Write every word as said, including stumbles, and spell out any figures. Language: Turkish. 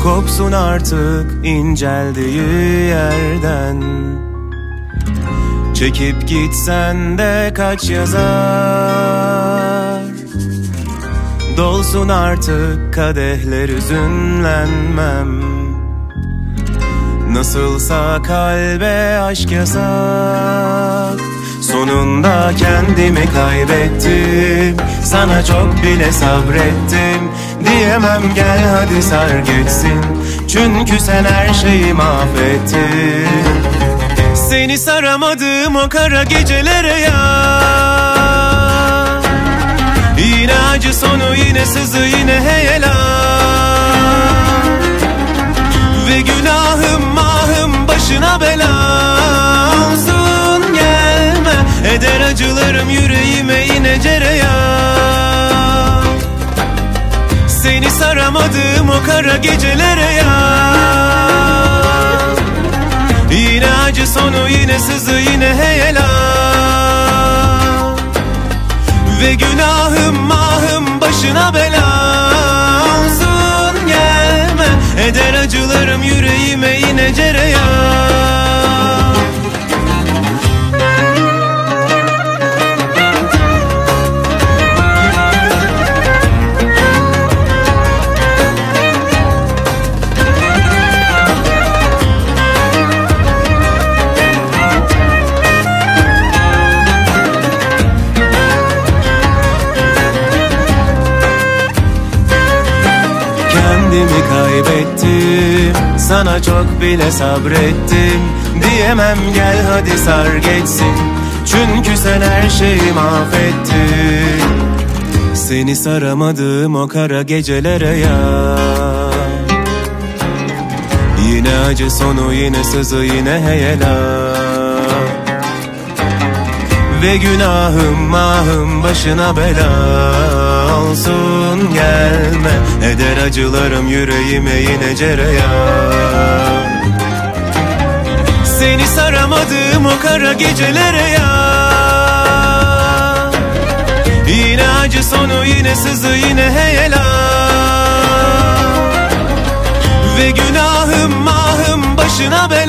kopsun artık inceldiği yerden. Çekip gitsen de kaç yazar, dolsun artık kadehler, üzünlenmem. Nasılsa kalbe aşk yasak. Sonunda kendimi kaybettim, sana çok bile sabrettim. Diyemem gel hadi sar geçsin, çünkü sen her şeyi mahvettin. Seni saramadım o kara gecelere ya. Yine acı sonu, yine sızı, yine heyelan. Ve günahım mahım başına bela olsun, gelme. Eder acılarım yüreğime yine cereyan. Seni saramadım o kara gecelere ya. Yine acı sonu, yine sızı, yine heyelan. Ve günahım mahım başına bela olsun, gelme. Eder acılarım yüreğime yine cereyan. Kendimi kaybettim, sana çok bile sabrettim. Diyemem gel hadi sar geçsin, çünkü sen her şeyi mahvettin. Seni saramadım o kara gecelere ya. Yine acı sonu, yine sızı, yine heyelan. Ve günahım mahım başına bela olsun, gelme. Eder acılarım yüreğime yine cereyan. Seni saramadım o kara gecelere ya. Yine acı sonu, yine sızı, yine heyelan. Ve günahım mahım başına bela